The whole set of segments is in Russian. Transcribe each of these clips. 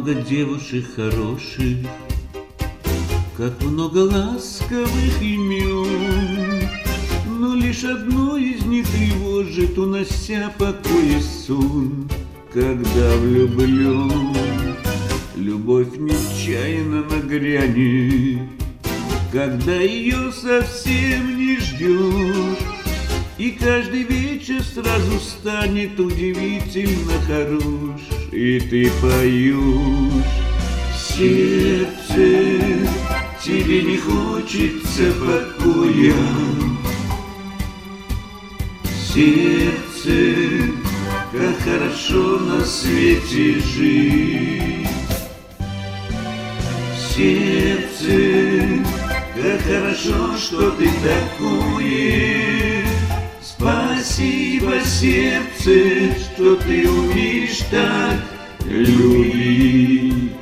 много девушек хороших, как много ласковых имен, но лишь одно из них тревожит, унося покой и сон, когда влюблен. Любовь нечаянно нагрянет, когда ее совсем не ждешь, и каждый вечер сразу станет удивительно хорош, и ты поешь. Сердце, тебе не хочется покоя. Сердце, как хорошо на свете жить. Сердце, как хорошо, что ты такое. Спасибо, сердце, что ты умеешь так любить.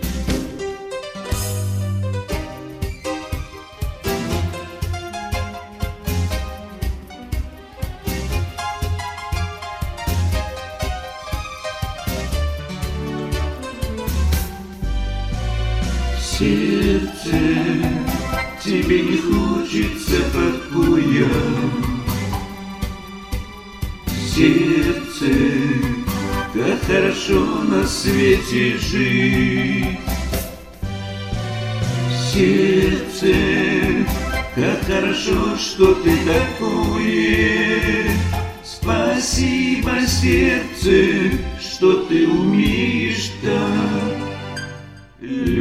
Сердце, тебе не хочется покоя. Сердце, как хорошо на свете жить. Сердце, как хорошо, что ты такое. Спасибо, сердце, что ты умеешь так